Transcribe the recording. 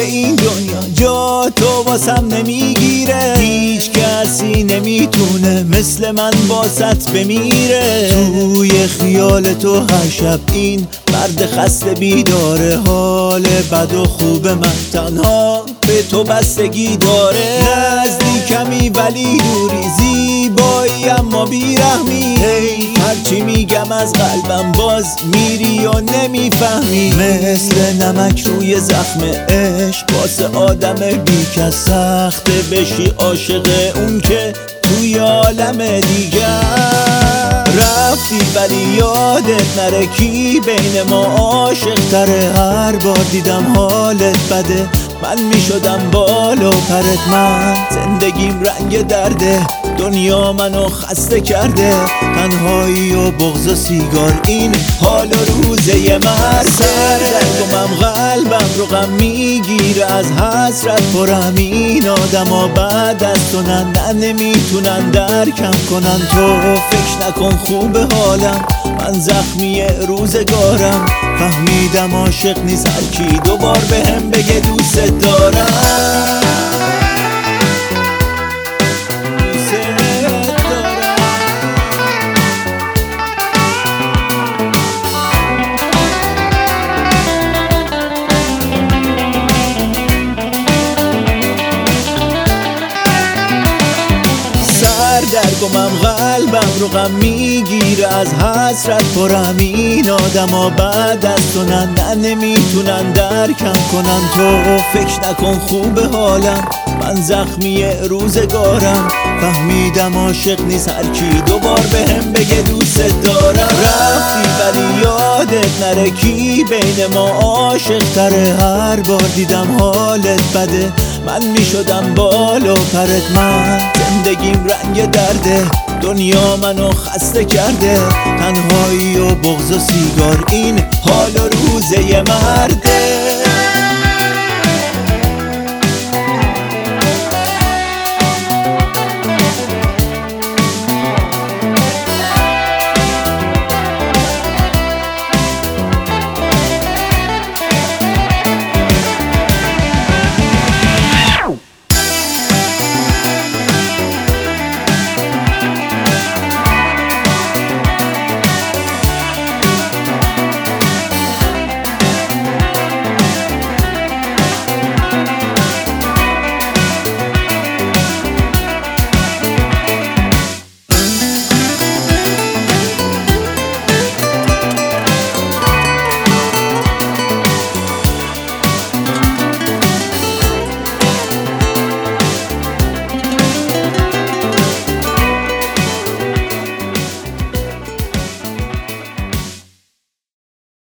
این دنیا جا تو واسم نمیگیره، هیچ کسی نمیتونه مثل من واسط بمیره. توی خیال تو هر شب این مرد خسته بیداره، حال بد و خوب من تنها به تو بستگی داره. نزدیکمی ولی دوری، زیبایی اما بیرحمی، هرچی میگم از قلبم باز میری و نمیفهمی. مثل نمک روی زخم عشق واسه آدم بیکس سخته بشی عاشق اون که توی عالم دیگر رفتی، ولی یادت نره کی بین ما عاشق تره. هر بار دیدم حالت بده من میشدم بال و پرت، من زندگیم رنگ درده، دنیا منو خسته کرده. تنهایی و بغض و سیگار این حال و روزه مرد. سردرگمم قلبم رو غم میگیره، از حسرت پرم. این آدم ها بعد از تو نه نمیتونن درکم کنن. تو فکر نکن خوب حالم، من زخمی روزگارم. فهمیدم عاشق نیست هرکی دوبار بهم بگه دوست دارم. سردرگمم قلبم رو غم میگیره، از حسرت پرم. این آدم ها بعد از تو نه نمیتونن درکم کنن. تو فکر نکن خوب حالم، من زخمی روزگارم. فهمیدم عاشق نیست هرکی دوبار بهم بگه دوست دارم. رفتی ولی یادت نره کی بین ما عاشق تره. هر بار دیدم حالت بده من میشدم بال و پرت، من زندگیم رنگ درده، دنیا منو خسته کرده. تنهایی و بغض و سیگار این حال و روزه مرده.